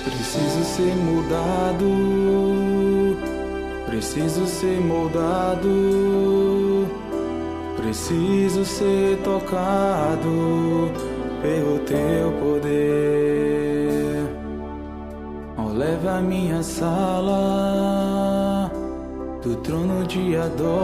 Preciso ser mudado, preciso ser moldado, preciso ser tocado pelo teu poder. Oh, leva a minha sala do trono te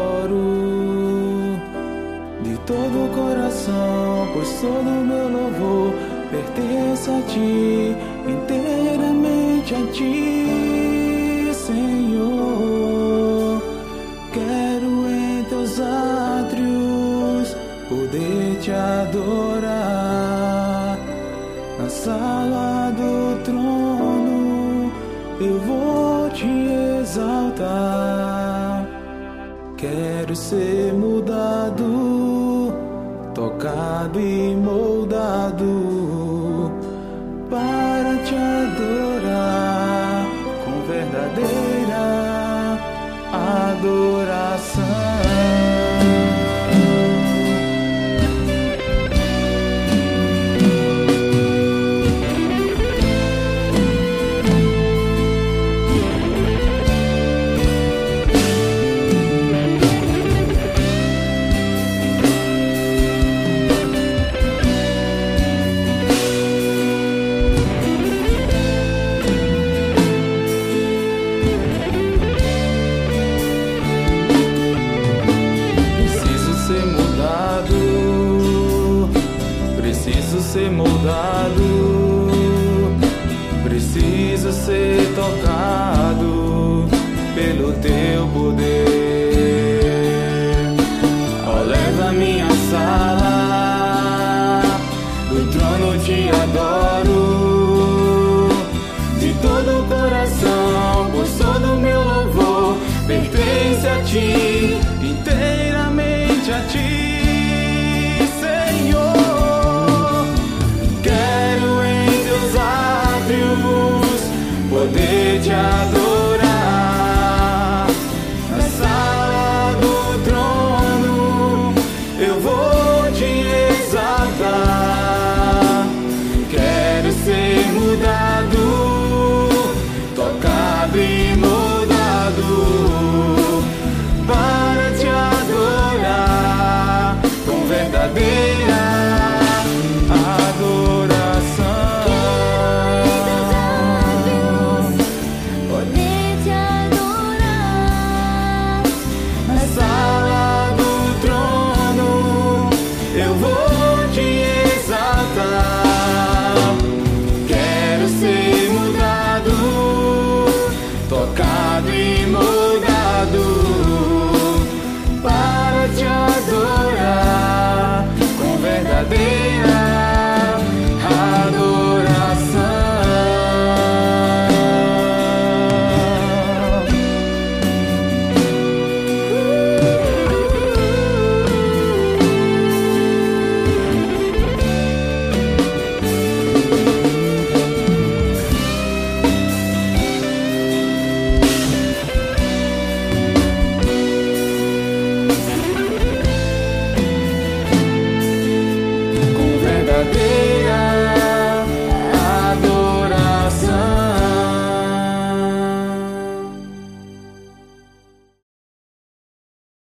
adoro de todo o coração, pois todo o meu louvor pertence a ti, inteiramente a ti, Senhor. Quero em teus átrios poder te adorar. Na sala do trono eu vou te exaltar. Quero ser mudado, tocado e moldado para te adorar com verdadeira adoração. Preciso ser moldado, preciso ser tocado pelo teu poder. Oh, leva a minha sala, do trono te adoro de todo o coração, pois todo o meu louvor pertence a ti,